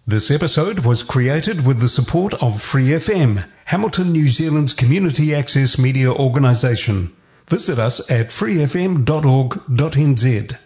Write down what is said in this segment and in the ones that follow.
This episode was created with the support of Free FM, Hamilton, New Zealand's community access media organisation. Visit us at freefm.org.nz.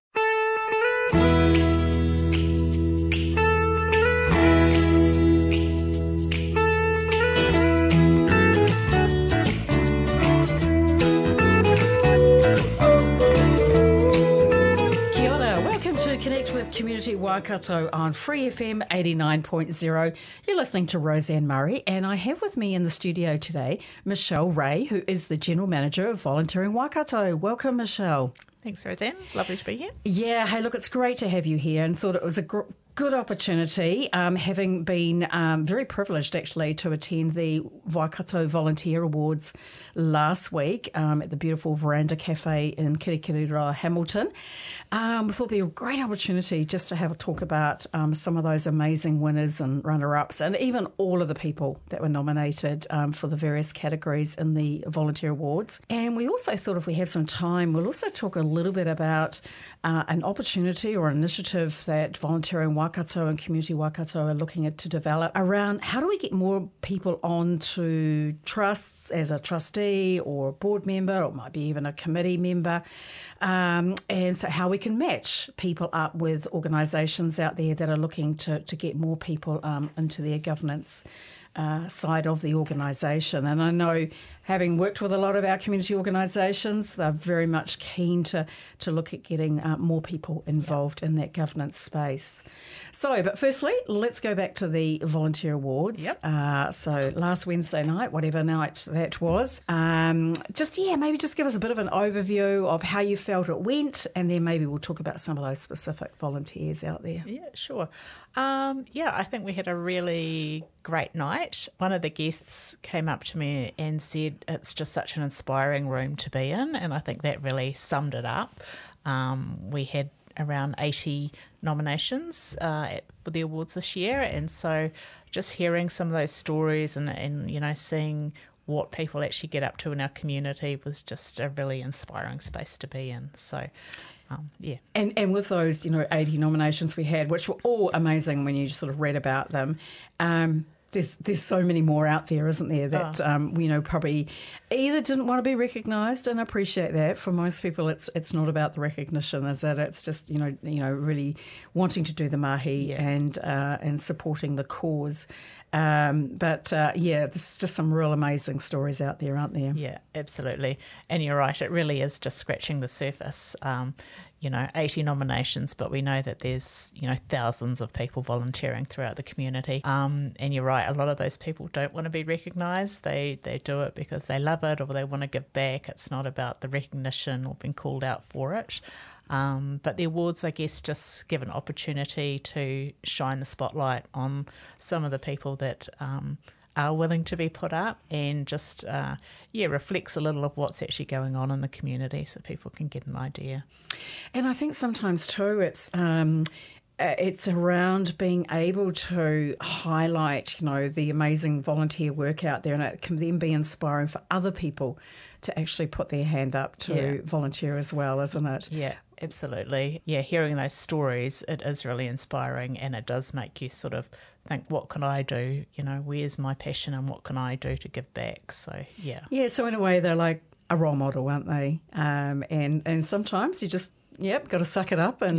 Community Waikato on Free FM 89.0. You're listening to Roseanne Murray, and I have with me in the studio today Michelle Ray, who is the General Manager of Volunteering Waikato. Welcome, Michelle. Thanks, Roseanne. Lovely to be here. Yeah, hey, look, it's great to have you here, and thought it was a good opportunity, having been very privileged actually to attend the Waikato Volunteer Awards last week at the beautiful Veranda Cafe in Kirikiriroa, Hamilton. We thought it'd be a great opportunity just to have a talk about some of those amazing winners and runner-ups, and even all of the people that were nominated for the various categories in the Volunteer Awards. And we also thought if we have some time, we'll also talk a little bit about an opportunity or initiative that Volunteering Waikato and Community Waikato are looking at to develop around how do we get more people onto trusts as a trustee or a board member, or it might be even a committee member, and so how we can match people up with organisations out there that are looking to get more people into their governance side of the organisation. And I know, having worked with a lot of our community organisations, they're very much keen to look at getting more people involved in that governance space. So, but firstly, let's go back to the Volunteer Awards. So last Wednesday night, whatever night that was, maybe just give us a bit of an overview of how you felt it went, and then maybe we'll talk about some of those specific volunteers out there. Yeah, sure. I think we had a really great night. One of the guests came up to me and said it's just such an inspiring room to be in, and I think that really summed it up. We had around 80 nominations for the awards this year, and so just hearing some of those stories and you know, seeing what people actually get up to in our community was just a really inspiring space to be in. So And with those, 80 nominations we had, which were all amazing when you sort of read about them, there's so many more out there, isn't there, that probably either didn't want to be recognised, and I appreciate that. For most people, it's not about the recognition, is it? It's just really wanting to do the mahi and supporting the cause. There's just some real amazing stories out there, aren't there? Yeah, absolutely. And you're right, it really is just scratching the surface. 80 nominations, but we know that there's, thousands of people volunteering throughout the community. And you're right, a lot of those people don't want to be recognised. They do it because they love it or they want to give back. It's not about the recognition or being called out for it. But the awards, I guess, just give an opportunity to shine the spotlight on some of the people that are willing to be put up, and just reflects a little of what's actually going on in the community so people can get an idea. And I think sometimes too it's around being able to highlight the amazing volunteer work out there, and it can then be inspiring for other people to actually put their hand up to volunteer as well, isn't it? Yeah, absolutely. Yeah, hearing those stories, it is really inspiring, and it does make you sort of think, what can I do? Where's my passion and what can I do to give back? So, yeah. Yeah, so in a way they're like a role model, aren't they? And sometimes you just got to suck it up and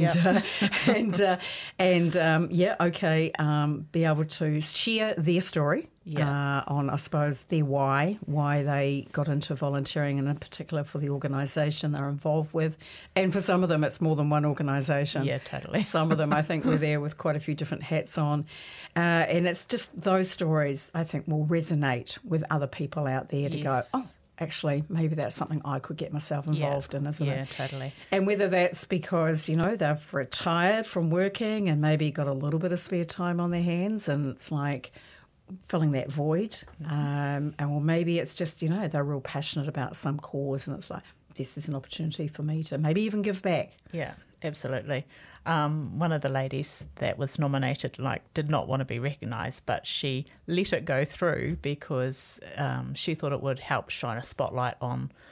be able to share their story on, I suppose, their why they got into volunteering, and in particular for the organisation they're involved with. And for some of them, it's more than one organisation. Yeah, totally. Some of them, I think, were there with quite a few different hats on. And it's just those stories, I think, will resonate with other people out there to go, oh, actually, maybe that's something I could get myself involved in, isn't it? Yeah, totally. And whether that's because, they've retired from working and maybe got a little bit of spare time on their hands, and it's like filling that void. Or maybe it's just, they're real passionate about some cause, and it's like, this is an opportunity for me to maybe even give back. Yeah, absolutely. One of the ladies that was nominated did not want to be recognised, but she let it go through because she thought it would help shine a spotlight on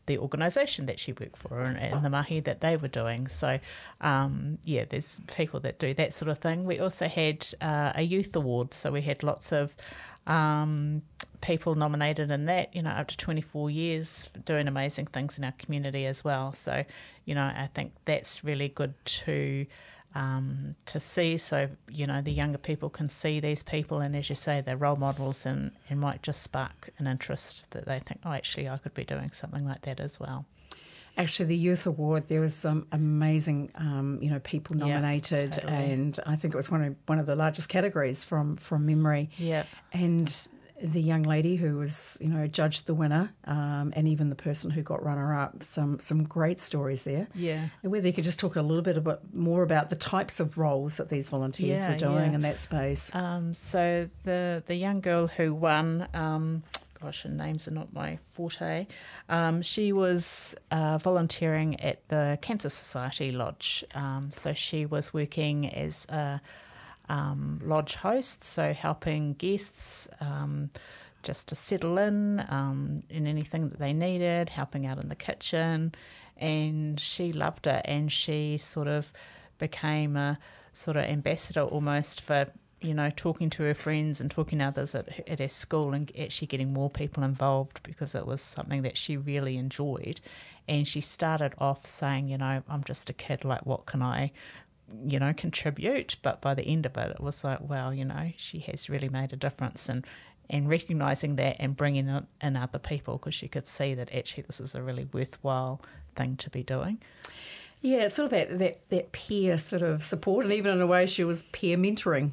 the organisation that she worked for and the mahi that they were doing. So, there's people that do that sort of thing. We also had a youth award, so we had lots of people nominated in that, up to 24 years, doing amazing things in our community as well. So, I think that's really good to see. So, the younger people can see these people, and as you say, they're role models, and might just spark an interest that they think, oh, actually, I could be doing something like that as well. Actually, the Youth Award, there was some amazing, people nominated, totally. And I think it was one of the largest categories from memory. Yeah. And the young lady who was, judged the winner, and even the person who got runner-up, some great stories there. Yeah. And whether you could just talk a little bit more about the types of roles that these volunteers were doing in that space. So the young girl who won, her names are not my forte. She was volunteering at the Cancer Society Lodge. So she was working as a lodge host, so helping guests just to settle in anything that they needed, helping out in the kitchen. And she loved it, and she sort of became a sort of ambassador almost for talking to her friends and talking to others at her school, and actually getting more people involved, because it was something that she really enjoyed. And she started off saying, I'm just a kid, like, what can I, contribute? But by the end of it was like, wow, she has really made a difference, and recognising that and bringing in other people, because she could see that actually this is a really worthwhile thing to be doing. Yeah, it's sort of that peer sort of support, and even in a way she was peer mentoring,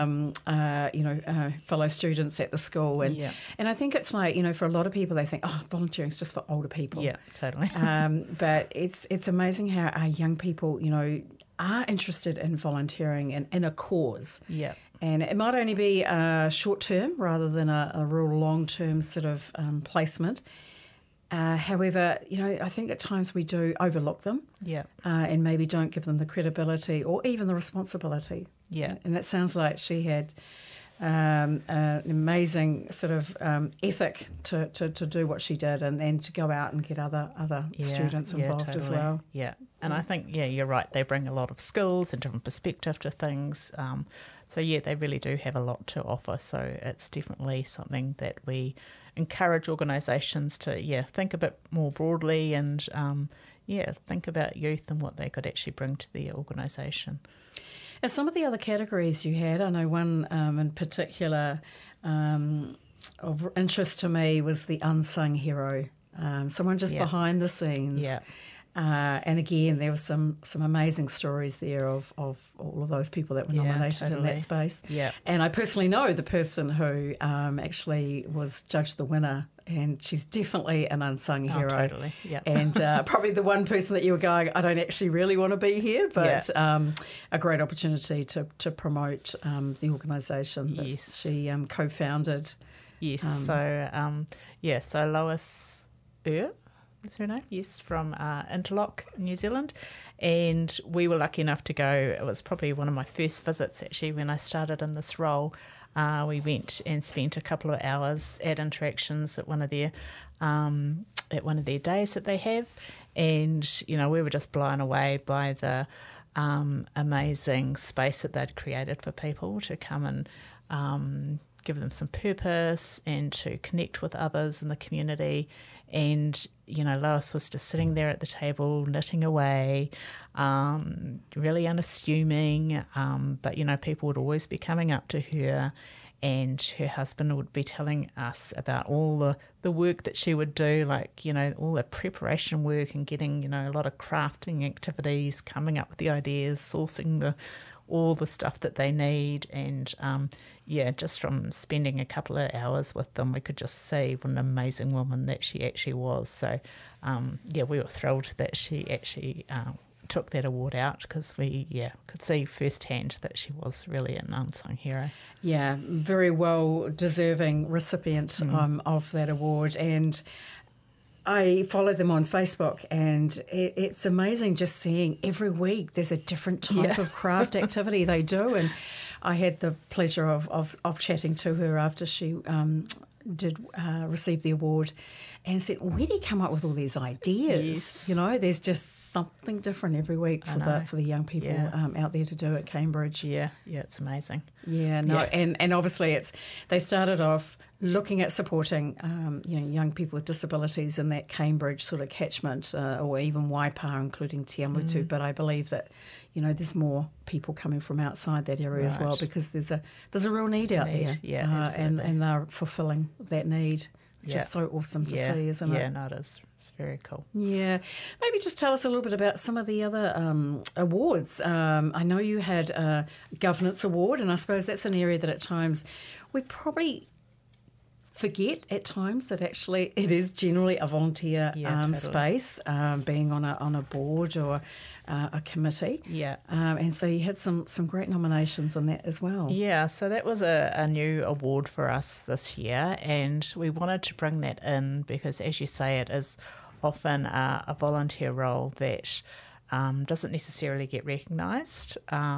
fellow students at the school. And I think it's like, for a lot of people they think, oh, volunteering's just for older people. Yeah, totally. But it's amazing how our young people, are interested in volunteering and in a cause. Yeah. And it might only be short term rather than a real long term sort of placement. However, I think at times we do overlook them, and maybe don't give them the credibility or even the responsibility. Yeah, and it sounds like she had an amazing sort of ethic to do what she did, and to go out and get other students involved as well. Yeah, and I think you're right. They bring a lot of skills and different perspective to things. So they really do have a lot to offer. So it's definitely something that we encourage organisations to think a bit more broadly, and think about youth and what they could actually bring to the organisation. And some of the other categories you had, I know one in particular of interest to me was the unsung hero, someone just behind the scenes. Yeah. And again, there were some amazing stories there of all of those people that were nominated in that space. Yeah. And I personally know the person who actually was judged the winner, and she's definitely an unsung hero. Totally, yeah. And probably the one person that you were going, I don't actually really want to be here, but a great opportunity to promote the organisation that she co-founded. Yes. So Lois is her name? Yes, from Interlock, New Zealand. And we were lucky enough to go. It was probably one of my first visits, actually, when I started in this role. We went and spent a couple of hours at Interactions at one of their days that they have. And, we were just blown away by the amazing space that they'd created for people to come and give them some purpose and to connect with others in the community. And, Lois was just sitting there at the table, knitting away, really unassuming. But, people would always be coming up to her, and her husband would be telling us about all the work that she would do, like, all the preparation work and getting, a lot of crafting activities, coming up with the ideas, sourcing all the stuff that they need. And just from spending a couple of hours with them, we could just see what an amazing woman that she actually was. So we were thrilled that she actually took that award out, because we could see firsthand that she was really an unsung hero. Yeah, very well deserving recipient of that award. And I follow them on Facebook, and it's amazing just seeing every week there's a different type of craft activity they do. And I had the pleasure of chatting to her after she did receive the award and said, where do you come up with all these ideas? Yes. You know, there's just something different every week for the young people out there to do at Cambridge. Yeah, it's amazing. Yeah, no, and obviously they started off looking at supporting young people with disabilities in that Cambridge sort of catchment, or even Waipa, including Te Amutu. But I believe that there's more people coming from outside that area as well, because there's a real need out there. Yeah, absolutely. and they're fulfilling that need. Just so awesome to see, isn't it? Yeah, no, it is. It's very cool. Yeah. Maybe just tell us a little bit about some of the other awards. I know you had a Governance Award, and I suppose that's an area that at times we probably forget at times that actually it is generally a volunteer space, being on a board or a committee. Yeah. And so you had some great nominations on that as well. Yeah, so that was a new award for us this year, and we wanted to bring that in because, as you say, it is often a volunteer role that doesn't necessarily get recognised.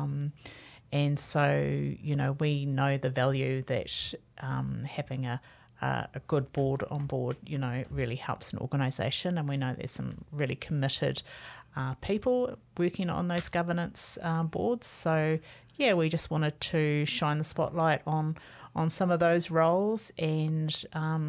And so, we know the value that having a good board on board, really helps an organisation, and we know there's some really committed people working on those governance boards. So, yeah, we just wanted to shine the spotlight on some of those roles, and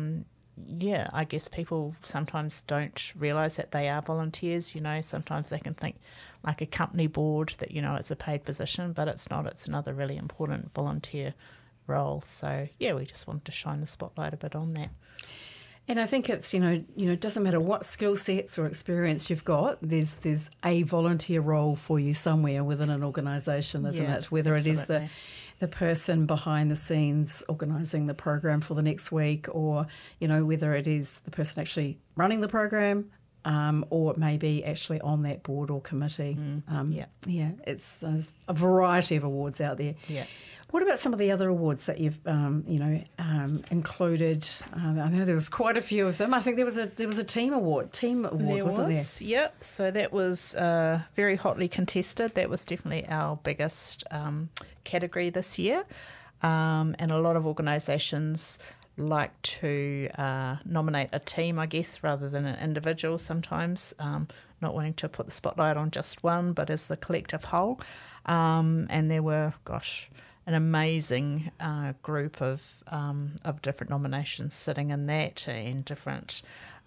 I guess people sometimes don't realise that they are volunteers. Sometimes they can think like a company board that, it's a paid position, but it's not. It's another really important volunteer role. So, yeah, we just wanted to shine the spotlight a bit on that. And I think it's, it doesn't matter what skill sets or experience you've got, there's a volunteer role for you somewhere within an organisation, isn't it? Whether absolutely. It is the person behind the scenes organising the program for the next week, or, whether it is the person actually running the program, or maybe actually on that board or committee. It's there's a variety of awards out there. Yeah. What about some of the other awards that you've included? I know there was quite a few of them. I think there was a team award, wasn't there? Yep. So that was very hotly contested. That was definitely our biggest category this year, and a lot of organisations like to nominate a team, I guess, rather than an individual sometimes, not wanting to put the spotlight on just one, but as the collective whole. And there were, an amazing group of different nominations sitting in that, and different,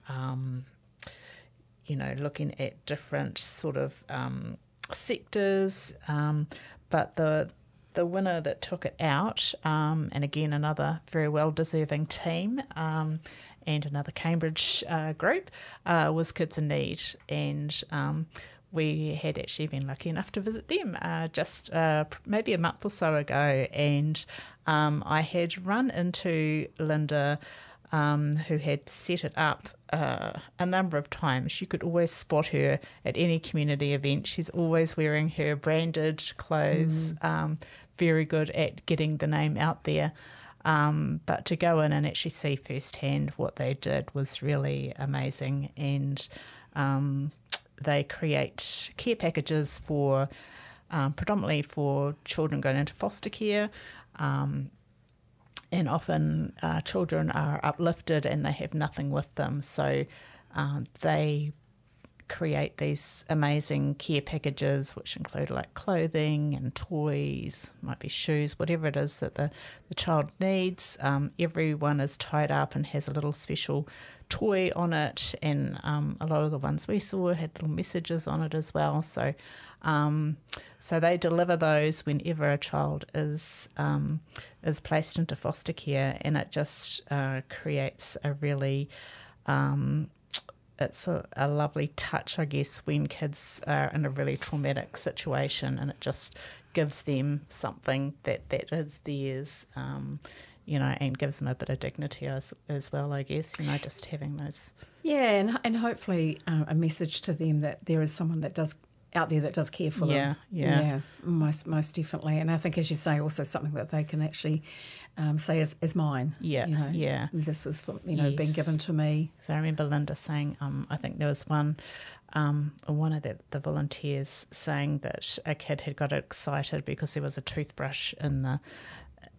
looking at different sort of sectors. But the winner that took it out, and again another very well-deserving team, and another Cambridge group, was Kids in Need, and we had actually been lucky enough to visit them just maybe a month or so ago, and I had run into Linda, who had set it up a number of times. You could always spot her at any community event. She's always wearing her branded clothes, very good at getting the name out there. But to go in and actually see firsthand what they did was really amazing. And they create care packages for predominantly for children going into foster care. And often children are uplifted and they have nothing with them. So they create these amazing care packages, which include like clothing and toys, might be shoes, whatever it is that the child needs. Everyone is tied up and has a little special toy on it, and a lot of the ones we saw had little messages on it as well. So so they deliver those whenever a child is placed into foster care, and it just creates a really it's a lovely touch, I guess, when kids are in a really traumatic situation, and it just gives them something that is theirs, and gives them a bit of dignity as well, I guess, just having those. Yeah, and hopefully a message to them that there is someone that does out there that does care for them. Yeah, most definitely. And I think, as you say, also something that they can actually say is mine. Yeah. This is Yes. being given to me. So I remember Linda saying, I think there was one of the volunteers saying that a kid had got excited because there was a toothbrush in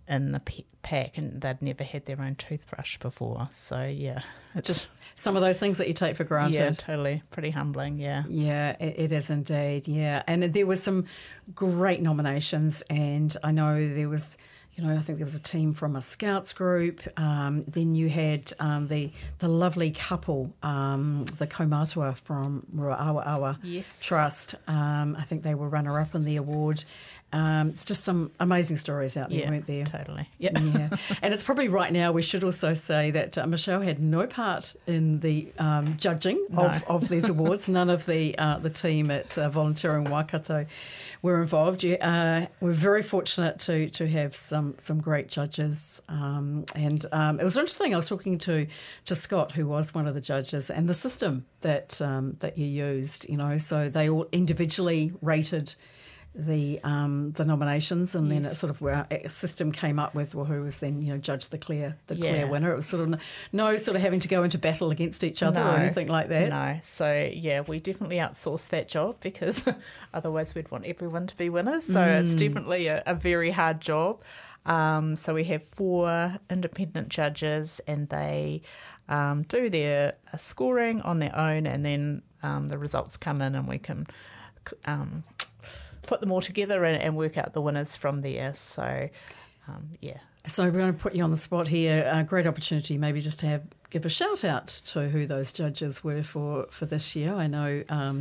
in the pack, and they'd never had their own toothbrush before. So yeah, it's Just some of those things that you take for granted. yeah, totally, pretty humbling. Yeah, Yeah, it is indeed. Yeah, and there were some great nominations, and I know there was, I think there was a team from a Scouts group. Then you had the lovely couple, the Kaumatua from Rua'awa Yes. Trust. I think they were runner-up in the award. It's just some amazing stories out there, yeah, weren't there? totally. Yeah, Yeah, and it's probably right now we should also say that Michelle had no part in the judging of these awards. None of the team at Volunteering Waikato were involved. We're very fortunate to have some great judges, and it was interesting. I was talking to Scott, who was one of the judges, and the system that you used. So they all individually rated the nominations, and then it sort of a system came up with who was then judged the clear winner. It was sort of no sort of having to go into battle against each other or anything like that. No, so yeah, we definitely outsourced that job because otherwise we'd want everyone to be winners. So it's definitely a very hard job. So we have 4 independent judges, and they do their scoring on their own, and then the results come in, and we can put them all together and work out the winners from there. So, yeah. So we're going to put you on the spot here. A great opportunity maybe just to give a shout out to who those judges were for this year. I know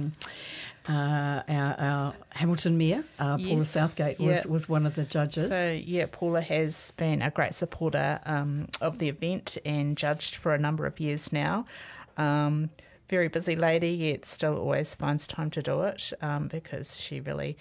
our Hamilton Mayor, Paula Southgate, was one of the judges. So, yeah, Paula has been a great supporter of the event and judged for a number of years now. Very busy lady, yet still always finds time to do it because she really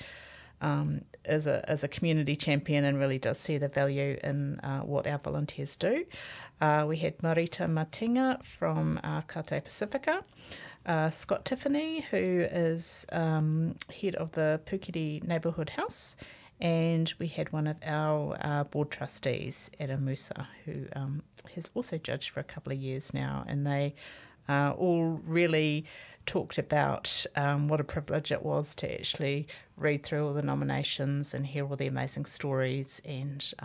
is a community champion and really does see the value in what our volunteers do. We had Marita Matinga from Kate Pacifica, Scott Tiffany, who is head of the Pukiri Neighbourhood House, and we had one of our board trustees, Adam Musa, who has also judged for a couple of years now, and they all really talked about what a privilege it was to actually read through all the nominations and hear all the amazing stories, and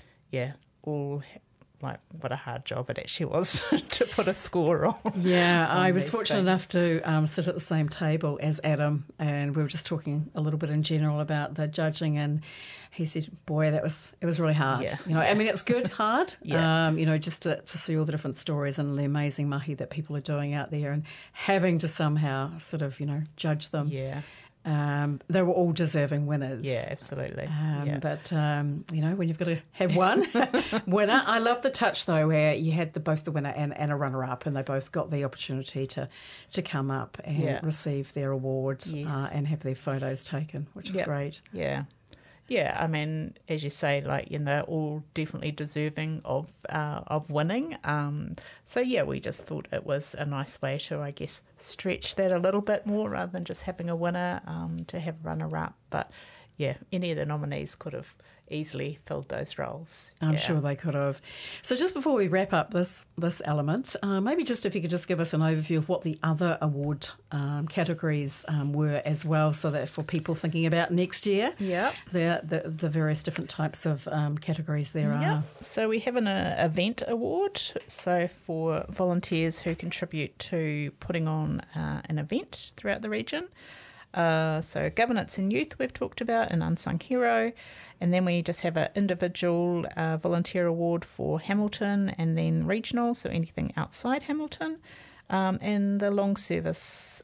all like what a hard job it actually was to put a score on. Yeah, I was fortunate enough to sit at the same table as Adam, and we were just talking a little bit in general about the judging, and he said, boy, it was really hard. Yeah. I mean, it's good hard, Yeah. just to see all the different stories and the amazing mahi that people are doing out there, and having to somehow sort of, judge them. Yeah. They were all deserving winners. Yeah, absolutely. But, when you've got to have one winner. I love the touch, though, where you had both the winner and a runner-up, and they both got the opportunity to come up and receive their awards and have their photos taken, which is great. Yeah. Yeah, I mean, as you say, they're all definitely deserving of winning. So, yeah, we just thought it was a nice way to, I guess, stretch that a little bit more rather than just having a winner, to have a runner-up. But, yeah, any of the nominees could have easily filled those roles. I'm sure they could have. So just before we wrap up this element, maybe just if you could just give us an overview of what the other award categories were as well, so that for people thinking about next year, the various different types of categories there are. So we have an event award, so for volunteers who contribute to putting on an event throughout the region. So governance and youth we've talked about, an unsung hero, and then we just have an individual volunteer award for Hamilton, and then regional, so anything outside Hamilton, and the long service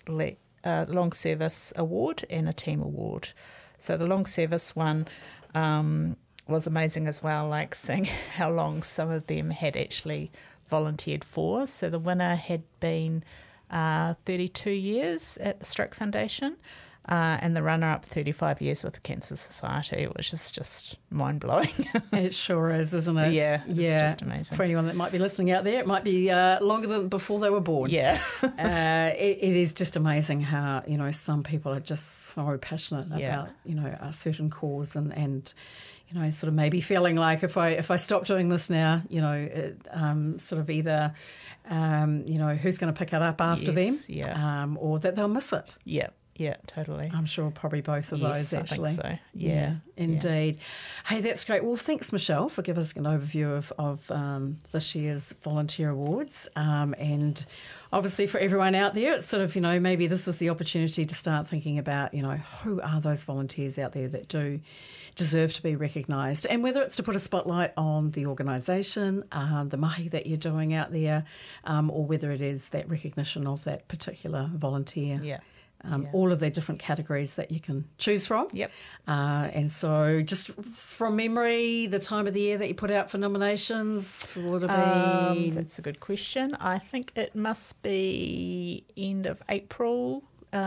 award and a team award. So the long service one was amazing as well, like seeing how long some of them had actually volunteered for. So the winner had been 32 years at the Stroke Foundation, and the runner-up 35 years with the Cancer Society, which is just mind-blowing. It sure is, isn't it? Yeah, it's just amazing. For anyone that might be listening out there, it might be longer than before they were born. Yeah. It is just amazing how, some people are just so passionate about, a certain cause and sort of maybe feeling like if I stop doing this now, sort of either, who's going to pick it up after them, or that they'll miss it. Yeah. Yeah, totally. I'm sure probably both of Yes, those, actually. I think so. Yeah, indeed. Hey, that's great. Well, thanks, Michelle, for giving us an overview of this year's Volunteer Awards. And obviously for everyone out there, it's sort of, maybe this is the opportunity to start thinking about, who are those volunteers out there that do deserve to be recognised, and whether it's to put a spotlight on the organisation, the mahi that you're doing out there, or whether it is that recognition of that particular volunteer. Yeah. All of the different categories that you can choose from. Yep. And so just from memory, the time of the year that you put out for nominations, would it be? That's a good question. I think it must be end of April.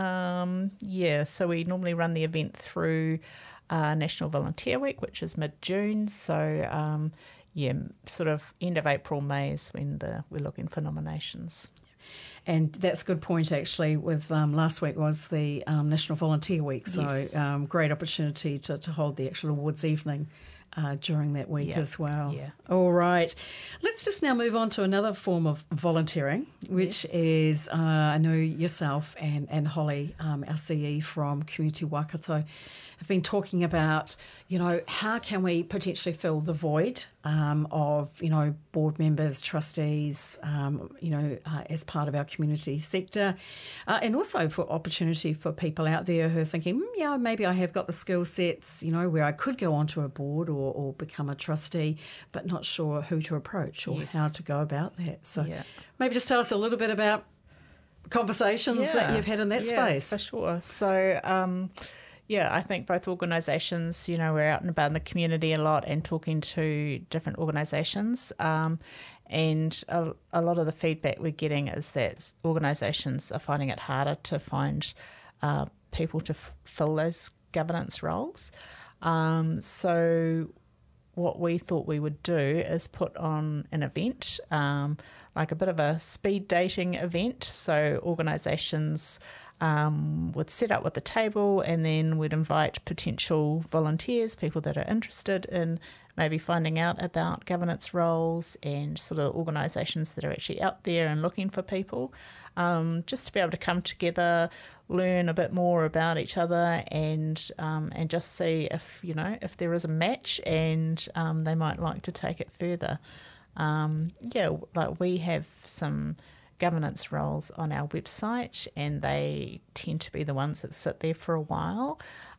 So we normally run the event through National Volunteer Week, which is mid-June. So, sort of end of April, May is when we're looking for nominations. And that's a good point, actually, with last week was the National Volunteer Week. So Yes. great opportunity to hold the actual awards evening during that week as well. Yeah. All right. Let's just now move on to another form of volunteering, which is, I know yourself and Holly, our CE from Community Waikato, have been talking about, how can we potentially fill the void of, board members, trustees, as part of our community sector, and also for opportunity for people out there who are thinking, maybe I have got the skill sets, where I could go onto a board or become a trustee, but not sure who to approach or how to go about that. So maybe just tell us a little bit about conversations that you've had in that space. For sure. So, I think both organisations, we're out and about in the community a lot and talking to different organisations. And a lot of the feedback we're getting is that organisations are finding it harder to find people to fill those governance roles. So what we thought we would do is put on an event, like a bit of a speed dating event. So organisations would set up with the table, and then we'd invite potential volunteers, people that are interested in maybe finding out about governance roles and sort of organisations that are actually out there and looking for people, just to be able to come together, learn a bit more about each other, and just see if there is a match and they might like to take it further. Like we have some governance roles on our website, and they tend to be the ones that sit there for a while.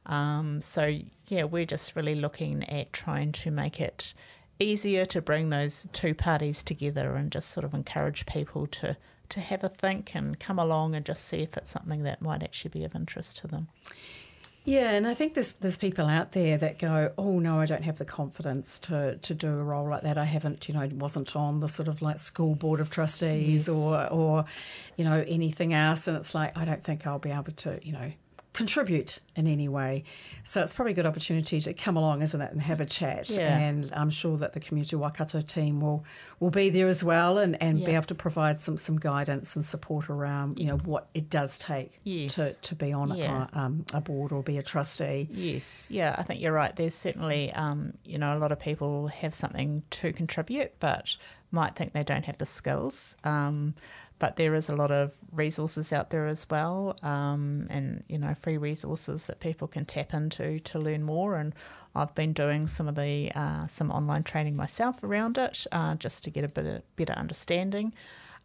We're just really looking at trying to make it easier to bring those two parties together and just sort of encourage people to have a think and come along and just see if it's something that might actually be of interest to them. Yeah, and I think there's people out there that go, oh no, I don't have the confidence to do a role like that. I haven't, wasn't on the sort of like school board of trustees or anything else. And it's like, I don't think I'll be able to, contribute in any way. So it's probably a good opportunity to come along, isn't it, and have a chat. Yeah. And I'm sure that the Community Waikato team will be there as well and be able to provide some guidance and support around, what it does take to be on a board or be a trustee. Yes, yeah, I think you're right. There's certainly, a lot of people have something to contribute but might think they don't have the skills. But there is a lot of resources out there as well, and free resources that people can tap into to learn more. And I've been doing some of the some online training myself around it, just to get a better understanding.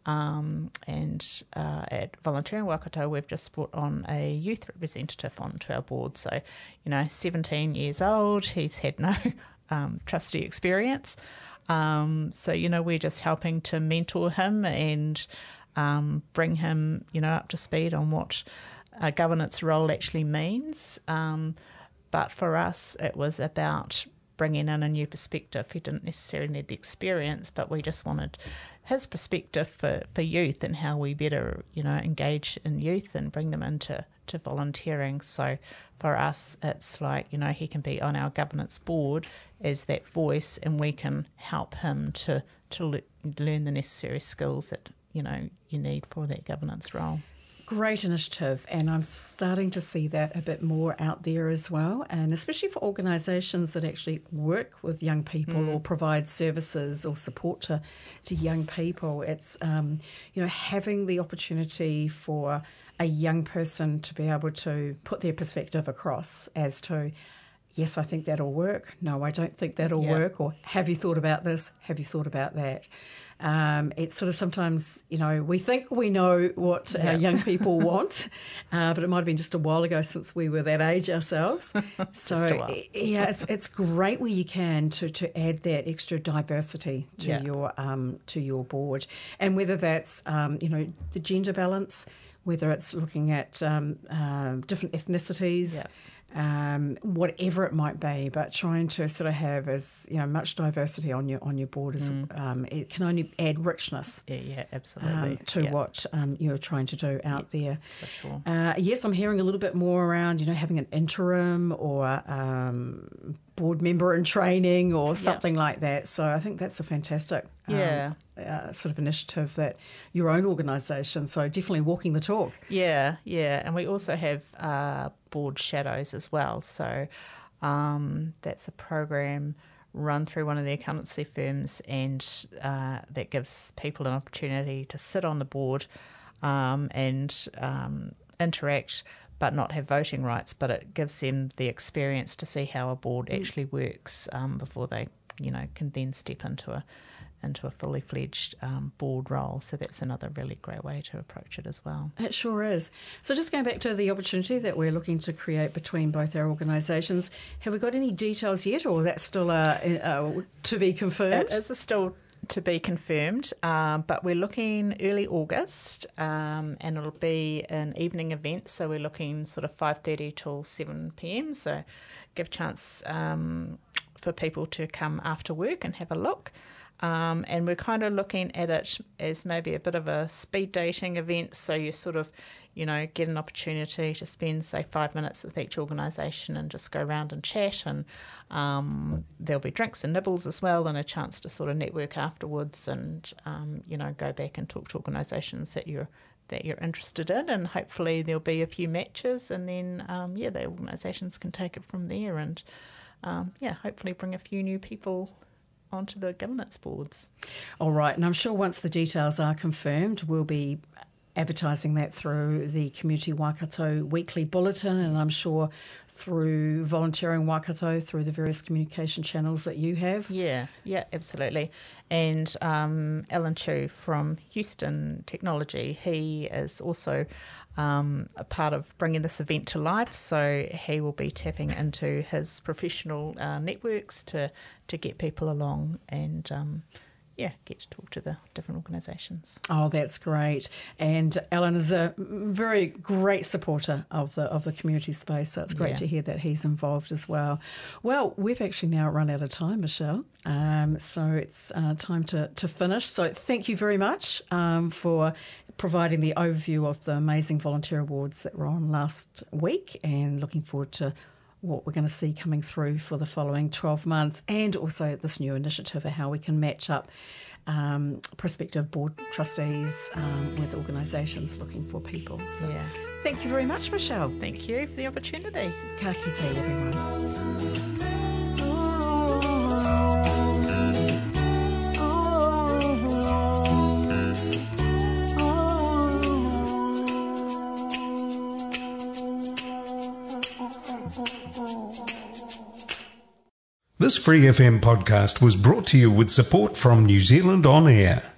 And at Volunteering Waikato, we've just brought on a youth representative onto our board. So, 17 years old, he's had no trustee experience. We're just helping to mentor him and bring him, up to speed on what a governance role actually means. But for us, it was about bringing in a new perspective. He didn't necessarily need the experience, but we just wanted his perspective for youth and how we better, engage in youth and bring them into volunteering. So for us, it's like, he can be on our governance board as that voice, and we can help him to learn the necessary skills that, you need for that governance role. great initiative, and I'm starting to see that a bit more out there as well, and especially for organisations that actually work with young people or provide services or support to young people. It's having the opportunity for a young person to be able to put their perspective across as to, yes, I think that'll work. No, I don't think that'll work. Or have you thought about this? Have you thought about that? It's sort of sometimes, we think we know what our young people want, but it might have been just a while ago since we were that age ourselves. So, it's great where you can to add that extra diversity to your board, and whether that's the gender balance, whether it's looking at different ethnicities. Whatever it might be, but trying to sort of have as much diversity on your board as it can only add richness. Absolutely. To what you're trying to do out there. For sure. Yes, I'm hearing a little bit more around having an interim or board member in training or something like that. So I think that's a fantastic sort of initiative that your own organisation. So definitely walking the talk. And we also have board shadows as well. So that's a program run through one of the accountancy firms, and that gives people an opportunity to sit on the board and interact, but not have voting rights. But it gives them the experience to see how a board actually works before they, can then step into a fully fledged board role. So that's another really great way to approach it as well. It sure is. So just going back to the opportunity that we're looking to create between both our organisations, have we got any details yet, or that's still to be confirmed? It is still to be confirmed, but we're looking early August, and it'll be an evening event, so we're looking sort of 5:30 till 7 p.m, so give chance for people to come after work and have a look. And we're kind of looking at it as maybe a bit of a speed dating event, so you sort of, get an opportunity to spend, say, 5 minutes with each organisation and just go around and chat, and there'll be drinks and nibbles as well, and a chance to sort of network afterwards, and go back and talk to organisations that you're interested in, and hopefully there'll be a few matches, and then the organisations can take it from there, and hopefully bring a few new people onto the governance boards. All right, and I'm sure once the details are confirmed, we'll be advertising that through the Community Waikato Weekly Bulletin, and I'm sure through Volunteering Waikato, through the various communication channels that you have. Yeah, absolutely. And Alan Chu from Houston Technology, he is also a part of bringing this event to life, so he will be tapping into his professional networks to get people along and get to talk to the different organisations. Oh, that's great. And Alan is a very great supporter of the community space, so it's great to hear that he's involved as well. Well, we've actually now run out of time, Michelle, so it's time to finish. So thank you very much for providing the overview of the amazing volunteer awards that were on last week, and looking forward to what we're going to see coming through for the following 12 months, and also this new initiative of how we can match up prospective board trustees with organisations looking for people. So thank you very much, Michelle. Thank you for the opportunity. Ka kite, everyone. This Free FM podcast was brought to you with support from New Zealand On Air.